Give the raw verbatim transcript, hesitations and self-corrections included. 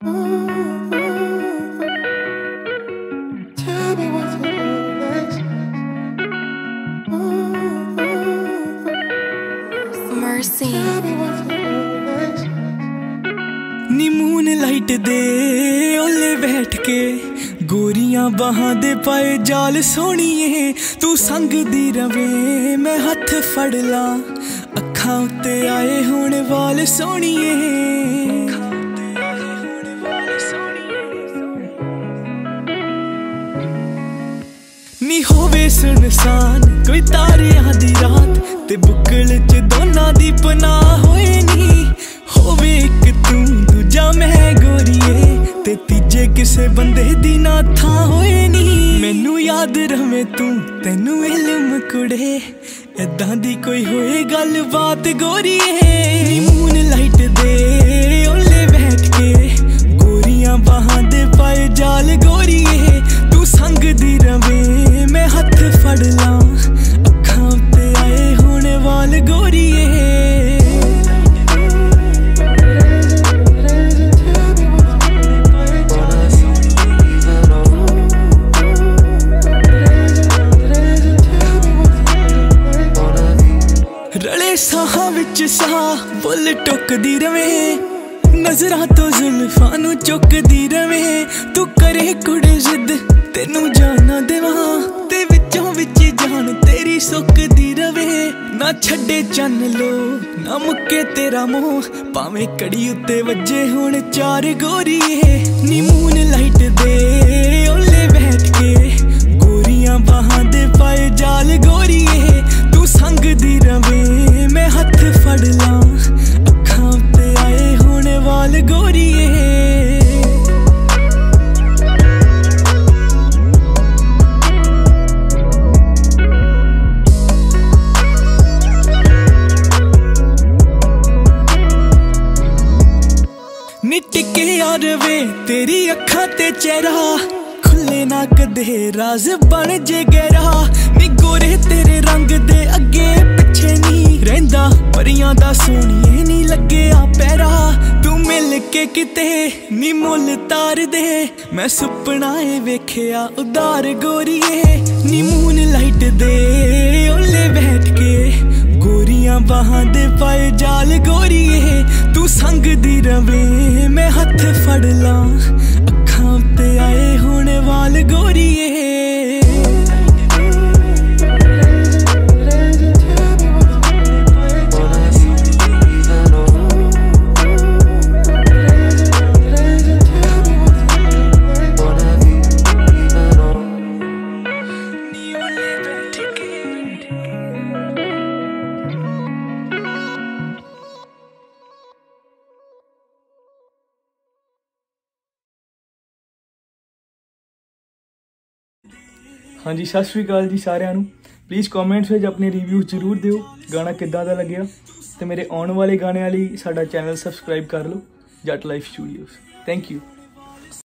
नी moon light दे ओले बैठ के गोरियां बाहां दे पाए जाल सोहणीए तू संग दी रवे मैं हथ फड़ ला अखां उत्ते आए हुण वाल सोहणीए नी होवे सुनसान कोई तारियां दी रात ते बुकल च दोनां दी पनाह होए नी होवे इक तू दूजा मैं गोरीए ते तीजे किसे बंदे दी ना थां होए नी मैनू याद रवे तू तैनू इल्म कुड़े ऐदां दी कोई होए गल बात गोरीए नी मून लाइट दे ओले बैठ के गोरियां बाहां दे पाए जाल गोरीए तू संग दी रवे मैं हथ फड़ ला अखां उत्ते आए हुण वाल गोरीए रले साहां विच साह बुल टुकदी रवे नजरां तो जुल्फां नू चुकदी रवे तू करे कुड़े जिद तेनू जाना देवां ते विचों विच जान तेरी सुकदी रवे ना छड्डे चन लो ना मुक्के तेरा मोह भावें कड़ी उत्ते वज्जे हुण चार गोरीए नी मून लाइट दे ओले बैठ के गोरियां बाहां दे पाए जाल गोरीए तू संग दी रवे मैं हथ फड़ ला अखां उत्ते आए हुण वाल गोरीए टिके यार वे तेरी अखां ते चेहरा खुले ना कदे राज बन जे गहरा नी गोरे तेरे रंग दे अगे पिछे नी रहिंदा परियां दा सोहणीए नी लगे आ पैरा तू मिल के किते नी मुल तार दे मैं सुपना ए वेखिया उदार गोरीए नी मून लाइट दे ओले बैठ के गोरियां बाहां दे पाए जाल गोरीए तू संग दी रवे मैं हथ फड़ ला अखां उत्ते आए हुण वाल गोरीए हाँ जी सत श्री अकाल जी सारिਆਂ ਨੂੰ प्लीज़ कॉमेंट्स में अपने रिव्यूज़ जरूर दिओ गाना किद्दां दा लग्गिया ते मेरे आने वाले गाने वाली साडा चैनल सबसक्राइब कर लो Jatt life studios thank you.